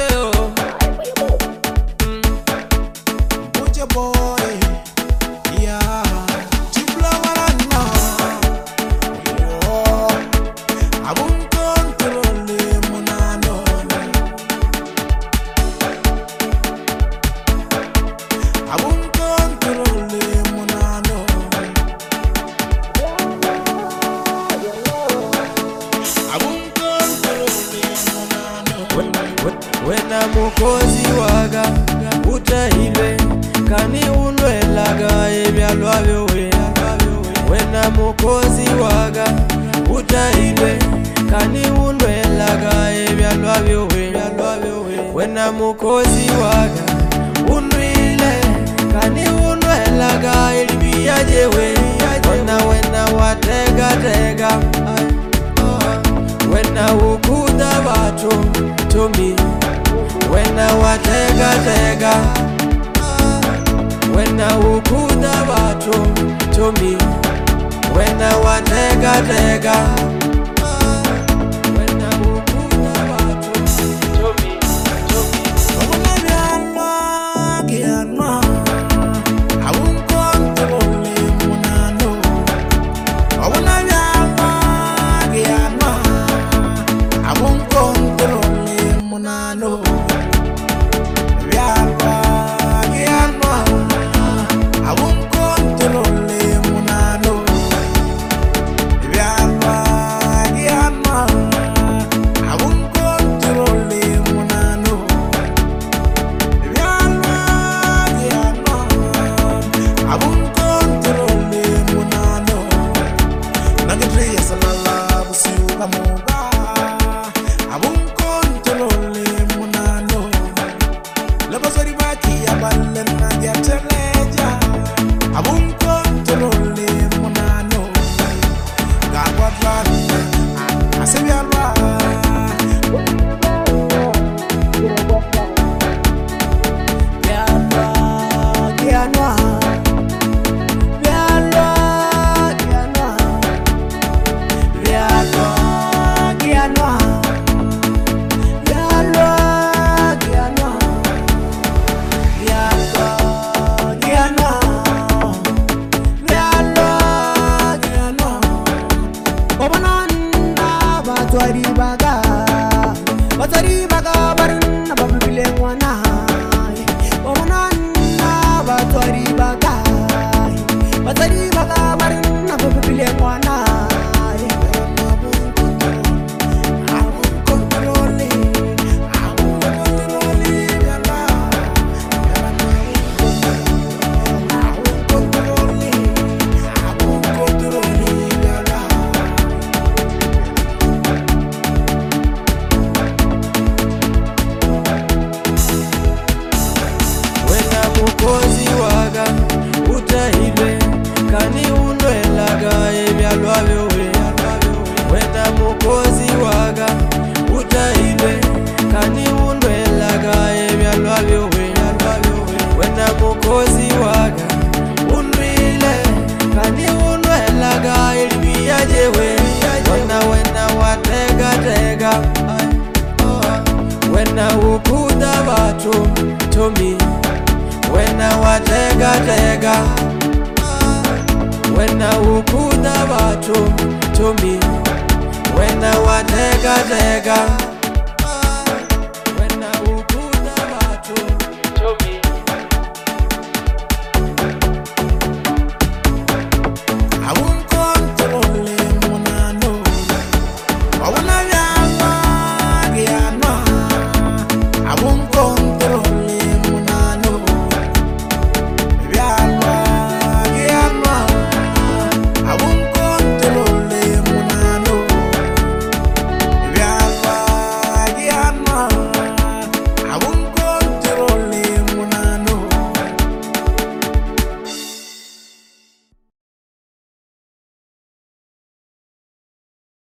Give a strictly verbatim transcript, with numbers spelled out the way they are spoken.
Wena mukozi waga utahile kani unwelaga ebyalwa byowe. Wena mukozi waga utahile kani unwelaga ebyalwa byowe. Wena mukozi waga unwile kani unwelaga elibia jewe. Wena wena watega tega wena ukuda bato to me. Wena watega tega wena ukuda bato to me. Wena watega tega wena ukuda bato to me, to me. Wabona byalwa gianwa awunkontrole munano. Wabona byalwa gianwa awunkontrole munano. Batwari baga, batwari baga barna babu bile mwana. Omanana batwari baga, batwari baga barna babu bile mwana. Mukozi waga utahile kani unwelaga ebyalwa byowe. Wena mukozi waga utahile kani unwelaga ebyalwa byowe. Wena mukozi waga unwile kani unwelaga elibia jewe. Wena wena watega tega wena ukuda bato to me. Wena watega tega wena ukuda bato to me. Wena watega tega